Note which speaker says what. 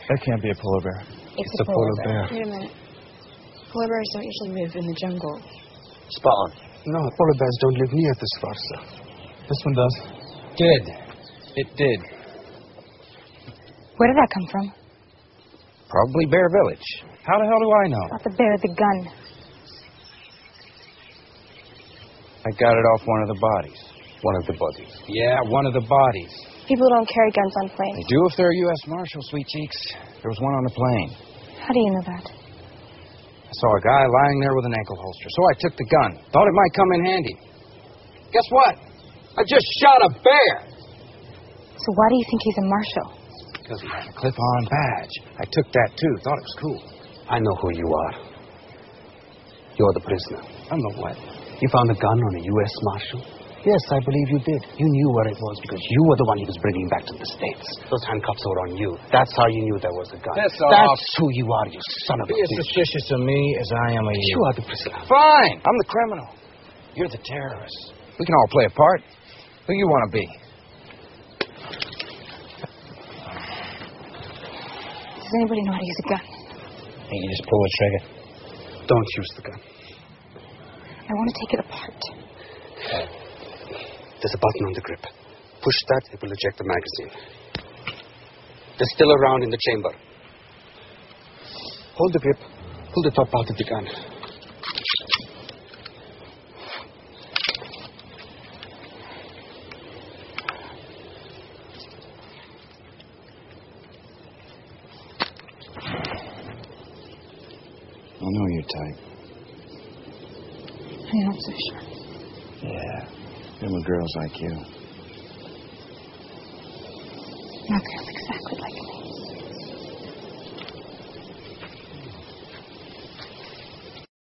Speaker 1: That can't be a polar bear.
Speaker 2: It's a polar bear.
Speaker 3: Wait a minute. Polar bears don't usually live in the jungle.
Speaker 2: Spot on.
Speaker 4: No, polar bears don't live near this far, sir.
Speaker 1: This one does.
Speaker 5: It did.
Speaker 3: Where did that come from?
Speaker 5: Probably Bear Village. How the hell do I know?
Speaker 3: Not the bear, the gun.
Speaker 5: I got it off one of the bodies.
Speaker 2: One of the bodies.
Speaker 5: Yeah, one of the bodies.
Speaker 3: People don't carry guns on planes.
Speaker 5: They do if they're U.S. Marshals, sweet cheeks. There was one on the plane.
Speaker 3: How do you know that?
Speaker 5: I saw a guy lying there with an ankle holster, so I took the gun. Thought it might come in handy. Guess what? I just shot a bear!
Speaker 3: So why do you think he's a marshal?
Speaker 5: Because he had a clip-on badge. I took that, too. Thought it was cool.
Speaker 2: I know who you are. You're the prisoner.
Speaker 5: I'm the what?
Speaker 2: You found a gun on a U.S. Marshal?
Speaker 4: Yes, I believe you did.
Speaker 2: You knew where it was because you were the one he was bringing back to the States. Those handcuffs were on you. That's how you knew there was a gun.
Speaker 5: Piss off.
Speaker 2: That's who you are, you son of a
Speaker 5: Be as
Speaker 2: bitch.
Speaker 5: suspicious of me as I am of you.
Speaker 2: You are the prisoner.
Speaker 5: Fine. I'm the criminal. You're the terrorist. We can all play a part. Who you want to be?
Speaker 3: Does anybody know how to use a gun?
Speaker 5: You can just pull the trigger.
Speaker 2: Don't use the gun.
Speaker 3: I want to take it apart.
Speaker 2: There's a button on the grip. Push that, it will eject the magazine. There's still a round in the chamber. Hold the grip. Pull the top out of the gun.
Speaker 5: I know your type.
Speaker 3: I'm not so sure.
Speaker 5: Yeah. Them with girls like you.
Speaker 3: Not girls exactly like me.